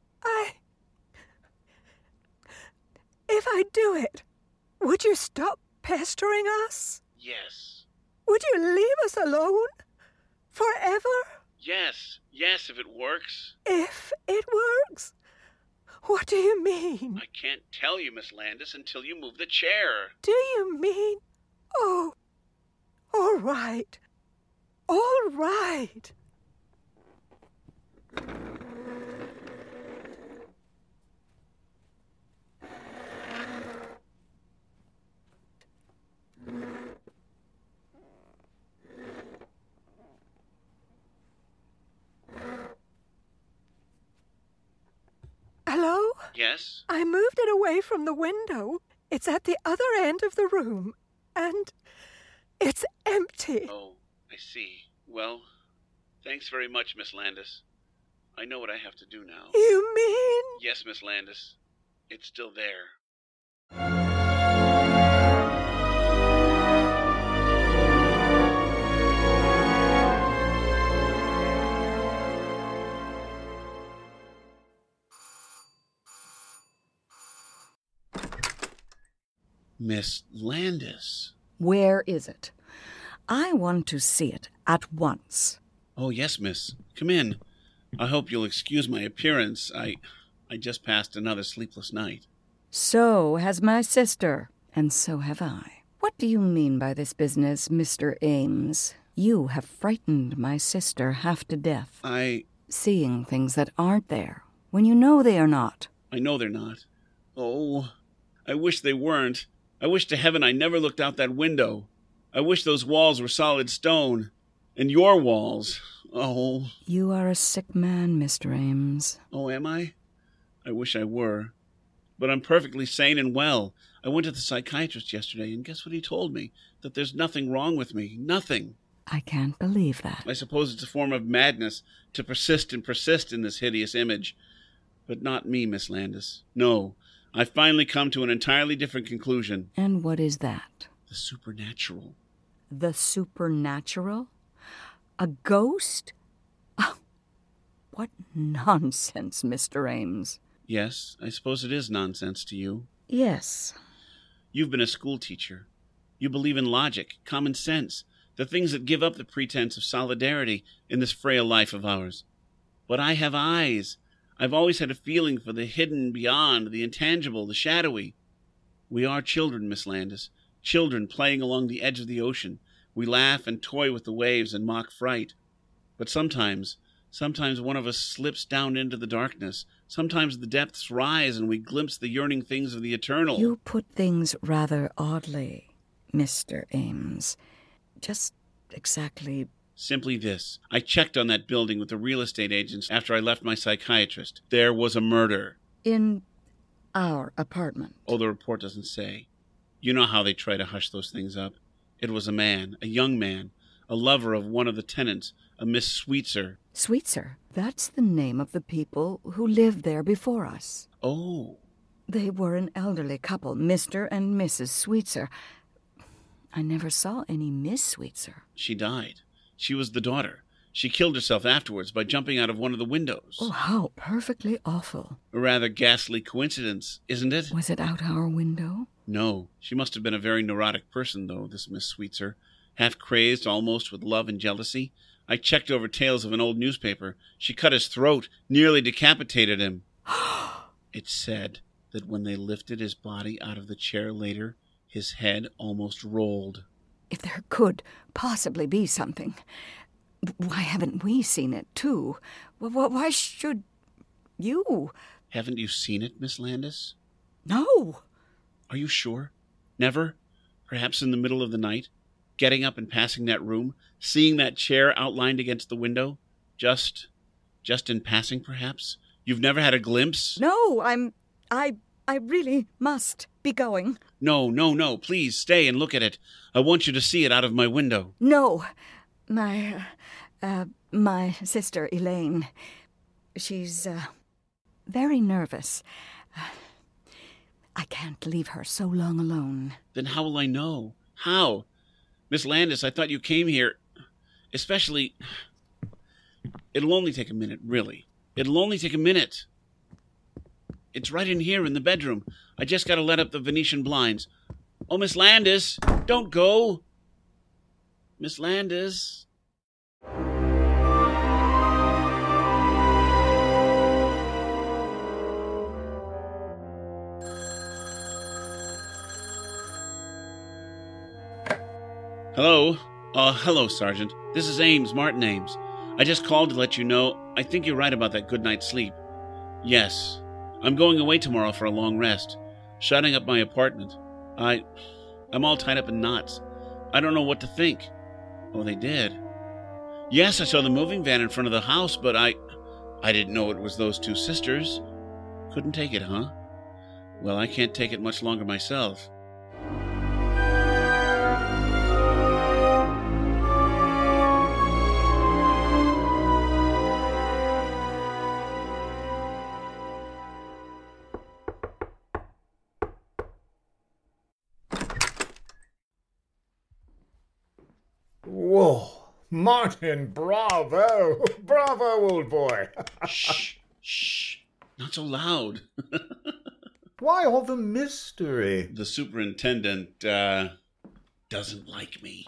If I do it, would you stop pestering us? Yes. Would you leave us alone? Forever? Yes, if it works. If it works? What do you mean? I can't tell you, Miss Landis, until you move the chair. Do you mean? Oh, all right. All right. Hello? Yes? I moved it away from the window. It's at the other end of the room. And it's empty. Oh, I see. Well, thanks very much, Miss Landis. I know what I have to do now. You mean? Yes, Miss Landis. It's still there. Miss Landis. Where is it? I want to see it at once. Oh, yes, miss. Come in. I hope you'll excuse my appearance. I just passed another sleepless night. So has my sister, and so have I. What do you mean by this business, Mr. Ames? You have frightened my sister half to death. Seeing things that aren't there, when you know they are not. I know they're not. Oh, I wish they weren't. I wish to heaven I never looked out that window. I wish those walls were solid stone. And your walls. Oh. You are a sick man, Mr. Ames. Oh, am I? I wish I were. But I'm perfectly sane and well. I went to the psychiatrist yesterday, and guess what he told me? That there's nothing wrong with me. Nothing. I can't believe that. I suppose it's a form of madness to persist and persist in this hideous image. But not me, Miss Landis. No. I've finally come to an entirely different conclusion. And what is that? The supernatural. The supernatural? A ghost? Oh, what nonsense, Mr. Ames. Yes, I suppose it is nonsense to you. Yes. You've been a school teacher. You believe in logic, common sense, the things that give up the pretense of solidarity in this frail life of ours. But I have eyes. I've always had a feeling for the hidden beyond, the intangible, the shadowy. We are children, Miss Landis, children playing along the edge of the ocean. We laugh and toy with the waves and mock fright. But sometimes one of us slips down into the darkness. Sometimes the depths rise and we glimpse the yearning things of the eternal. You put things rather oddly, Mr. Ames. Just exactly... Simply this. I checked on that building with the real estate agents after I left my psychiatrist. There was a murder. In our apartment? Oh, the report doesn't say. You know how they try to hush those things up. It was a man, a young man, a lover of one of the tenants, a Miss Sweetser. Sweetser? That's the name of the people who lived there before us. Oh. They were an elderly couple, Mr. and Mrs. Sweetser. I never saw any Miss Sweetser. She died. She was the daughter. She killed herself afterwards by jumping out of one of the windows. Oh, how perfectly awful. A rather ghastly coincidence, isn't it? Was it out our window? No. She must have been a very neurotic person, though, this Miss Sweetser. Half crazed almost with love and jealousy. I checked over tales of an old newspaper. She cut his throat, nearly decapitated him. It said that when they lifted his body out of the chair later, his head almost rolled. If there could possibly be something, why haven't we seen it, too? Why should you? Haven't you seen it, Miss Landis? No. Are you sure? Never? Perhaps in the middle of the night? Getting up and passing that room? Seeing that chair outlined against the window? Just in passing, perhaps? You've never had a glimpse? No, I really must be going. No, please stay and look at it. I want you to see it out of my window. No, my sister Elaine, she's very nervous. I can't leave her so long alone. Then how will I know? How? Miss Landis, I thought you came here. Especially... It'll only take a minute, really. It'll only take a minute. It's right in here in the bedroom. I just gotta let up the Venetian blinds. Oh, Miss Landis, don't go. Miss Landis. Hello? Hello, Sergeant. This is Ames, Martin Ames. I just called to let you know I think you're right about that good night's sleep. Yes. I'm going away tomorrow for a long rest. Shutting up my apartment. I'm all tied up in knots. I don't know what to think. Oh, they did? Yes, I saw the moving van in front of the house, but I didn't know it was those two sisters. Couldn't take it, huh? Well, I can't take it much longer myself. Whoa, Martin, bravo! Bravo, old boy! Shh. Not so loud. Why all the mystery? The superintendent, doesn't like me.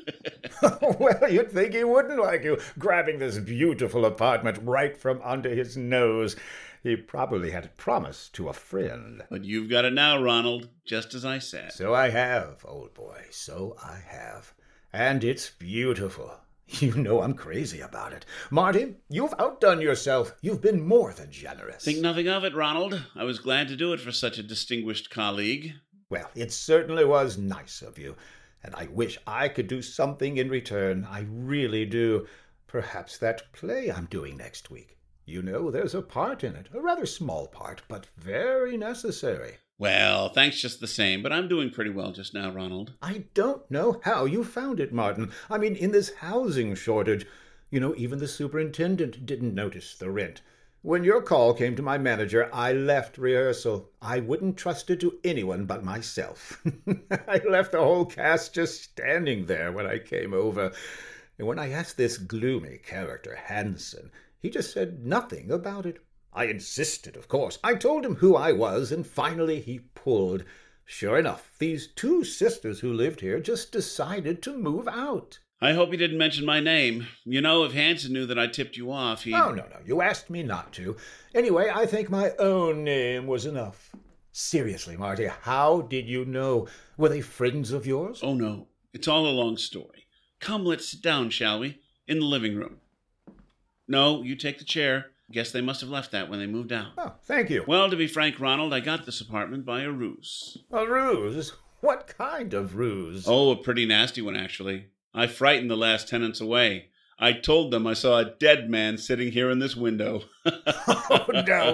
Well, you'd think he wouldn't like you, grabbing this beautiful apartment right from under his nose. He probably had it promised to a friend. But you've got it now, Ronald, just as I said. So I have, old boy, so I have. And it's beautiful. You know I'm crazy about it. Marty, you've outdone yourself. You've been more than generous. Think nothing of it, Ronald. I was glad to do it for such a distinguished colleague. Well, it certainly was nice of you. And I wish I could do something in return. I really do. Perhaps that play I'm doing next week. You know, there's a part in it. A rather small part, but very necessary. Well, thanks just the same, but I'm doing pretty well just now, Ronald. I don't know how you found it, Martin. I mean, in this housing shortage. You know, even the superintendent didn't notice the rent. When your call came to my manager, I left rehearsal. I wouldn't trust it to anyone but myself. I left the whole cast just standing there when I came over. And when I asked this gloomy character, Hanson, he just said nothing about it. I insisted, of course. I told him who I was, and finally he pulled. Sure enough, these two sisters who lived here just decided to move out. I hope you didn't mention my name. You know, if Hanson knew that I tipped you off, he... Oh, no. You asked me not to. Anyway, I think my own name was enough. Seriously, Marty, how did you know? Were they friends of yours? Oh, no. It's all a long story. Come, let's sit down, shall we? In the living room. No, you take the chair. Guess they must have left that when they moved out. Oh, thank you. Well, to be frank, Ronald, I got this apartment by a ruse. A ruse? What kind of ruse? Oh, a pretty nasty one, actually. I frightened the last tenants away. I told them I saw a dead man sitting here in this window. Oh,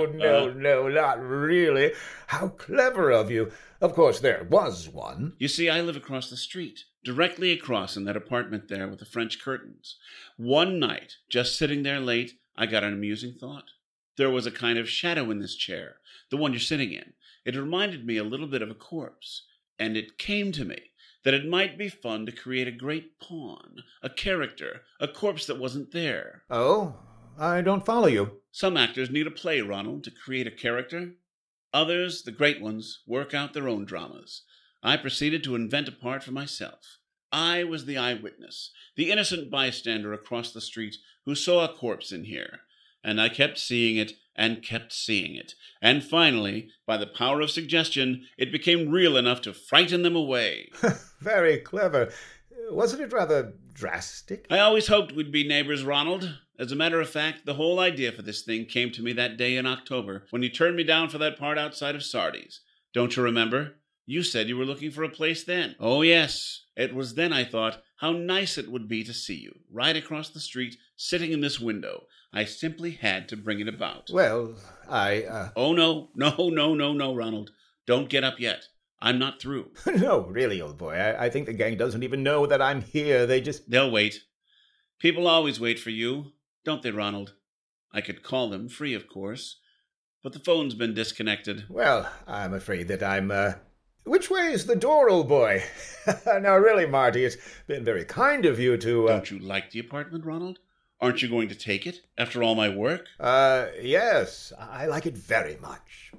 no, not really. How clever of you. Of course, there was one. You see, I live across the street, directly across in that apartment there with the French curtains. One night, just sitting there late, I got an amusing thought. There was a kind of shadow in this chair, the one you're sitting in. It reminded me a little bit of a corpse, and it came to me that it might be fun to create a great pawn, a character, a corpse that wasn't there. Oh, I don't follow you. Some actors need a play, Ronald, to create a character. Others, the great ones, work out their own dramas. I proceeded to invent a part for myself. I was the eyewitness, the innocent bystander across the street who saw a corpse in here. And I kept seeing it and kept seeing it. And finally, by the power of suggestion, it became real enough to frighten them away. Very clever. Wasn't it rather drastic? I always hoped we'd be neighbors, Ronald. As a matter of fact, the whole idea for this thing came to me that day in October when you turned me down for that part outside of Sardi's. Don't you remember? You said you were looking for a place then. Oh, yes. It was then I thought how nice it would be to see you, right across the street, sitting in this window. I simply had to bring it about. Well, Oh, no, Ronald. Don't get up yet. I'm not through. No, really, old boy. I think the gang doesn't even know that I'm here. They'll wait. People always wait for you, don't they, Ronald? I could call them, free, of course. But the phone's been disconnected. Well, I'm afraid that I'm Which way is the door, old boy? Now, really, Marty, it's been very kind of you to... Don't you like the apartment, Ronald? Aren't you going to take it, after all my work? Yes, I like it very much.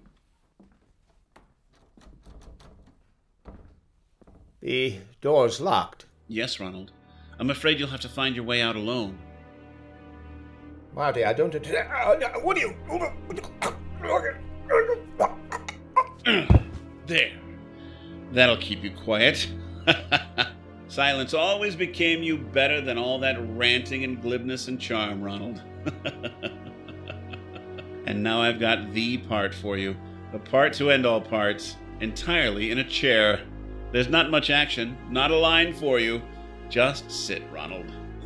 The door's locked. Yes, Ronald. I'm afraid you'll have to find your way out alone. Marty, I don't... What do you... There. That'll keep you quiet. Silence always became you better than all that ranting and glibness and charm, Ronald. And now I've got the part for you. The part to end all parts. Entirely in a chair. There's not much action. Not a line for you. Just sit, Ronald.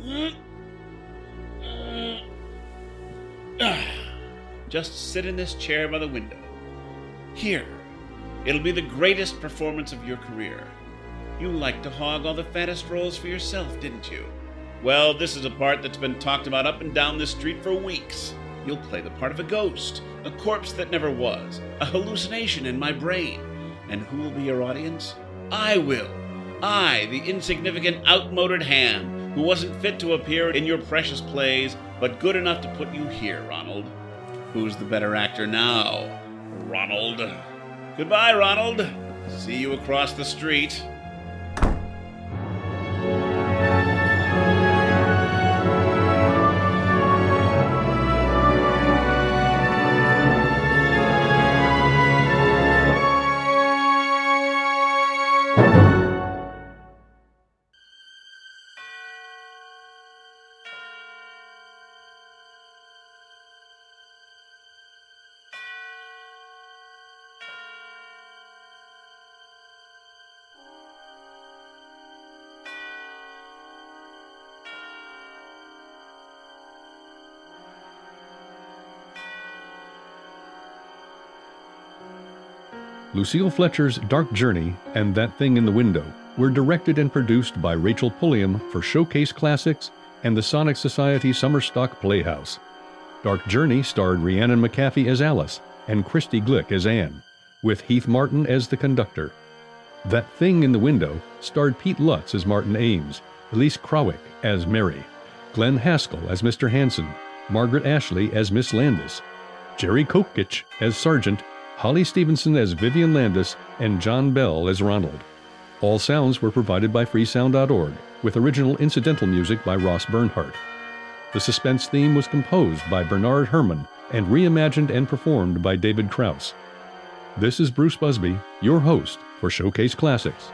Just sit in this chair by the window. Here. It'll be the greatest performance of your career. You liked to hog all the fattest roles for yourself, didn't you? Well, this is a part that's been talked about up and down this street for weeks. You'll play the part of a ghost, a corpse that never was, a hallucination in my brain. And who will be your audience? I will. I, the insignificant, outmoded ham, who wasn't fit to appear in your precious plays, but good enough to put you here, Ronald. Who's the better actor now? Ronald. Goodbye, Ronald. See you across the street. Lucille Fletcher's Dark Journey and That Thing in the Window were directed and produced by Rachel Pulliam for Showcase Classics and the Sonic Society Summer Stock Playhouse. Dark Journey starred Rhiannon McAfee as Alice and Christy Glick as Anne, with Heath Martin as the conductor. That Thing in the Window starred Pete Lutz as Martin Ames, Elise Krawick as Mary, Glenn Haskell as Mr. Hanson, Margaret Ashley as Miss Landis, Jerry Kokich as Sergeant, Holly Stevenson as Vivian Landis, and John Bell as Ronald. All sounds were provided by freesound.org, with original incidental music by Ross Bernhardt. The suspense theme was composed by Bernard Herrmann and reimagined and performed by David Krause. This is Bruce Busby, your host for Showcase Classics.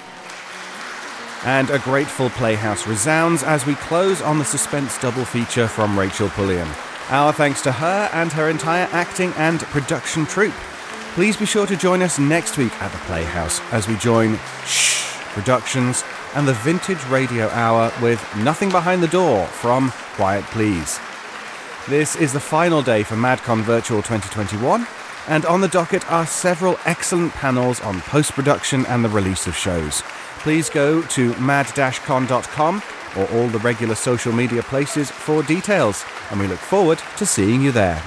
And a grateful Playhouse resounds as we close on the suspense double feature from Rachel Pulliam. Our thanks to her and her entire acting and production troupe. Please be sure to join us next week at the Playhouse as we join Shh Productions and the Vintage Radio Hour with Nothing Behind the Door from Quiet Please. This is the final day for MadCon Virtual 2021, and on the docket are several excellent panels on post-production and the release of shows. Please go to mad-con.com or all the regular social media places for details, and we look forward to seeing you there.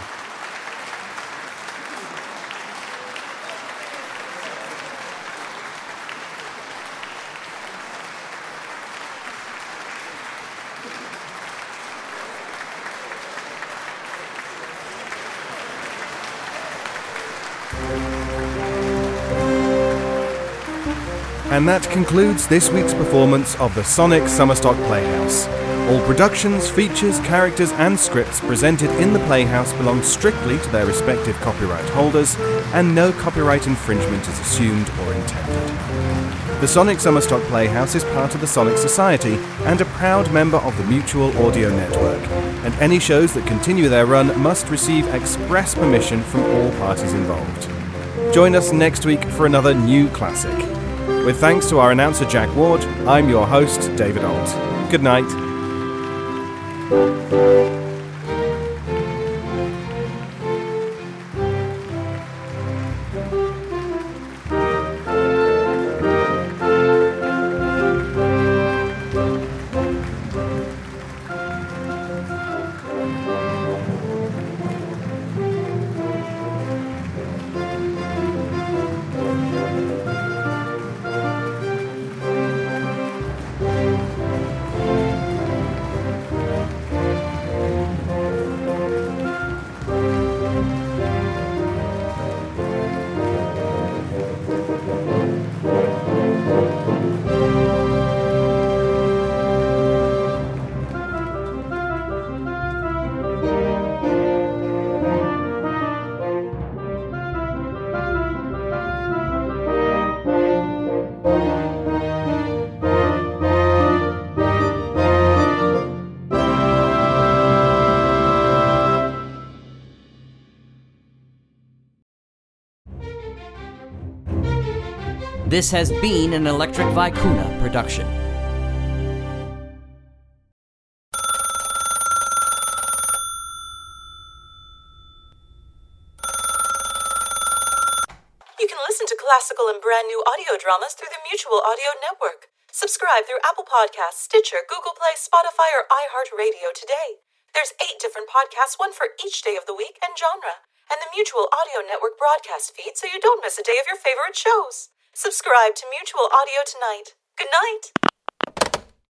And that concludes this week's performance of the Sonic Summerstock Playhouse. All productions, features, characters and scripts presented in the Playhouse belong strictly to their respective copyright holders, and no copyright infringement is assumed or intended. The Sonic Summerstock Playhouse is part of the Sonic Society and a proud member of the Mutual Audio Network, and any shows that continue their run must receive express permission from all parties involved. Join us next week for another new classic. With thanks to our announcer Jack Ward, I'm your host, David Alt. Good night. This has been an Electric Vicuna production. You can listen to classical and brand new audio dramas through the Mutual Audio Network. Subscribe through Apple Podcasts, Stitcher, Google Play, Spotify, or iHeartRadio today. There's 8 different podcasts, one for each day of the week and genre, and the Mutual Audio Network broadcast feed so you don't miss a day of your favorite shows. Subscribe to Mutual Audio tonight. Good night.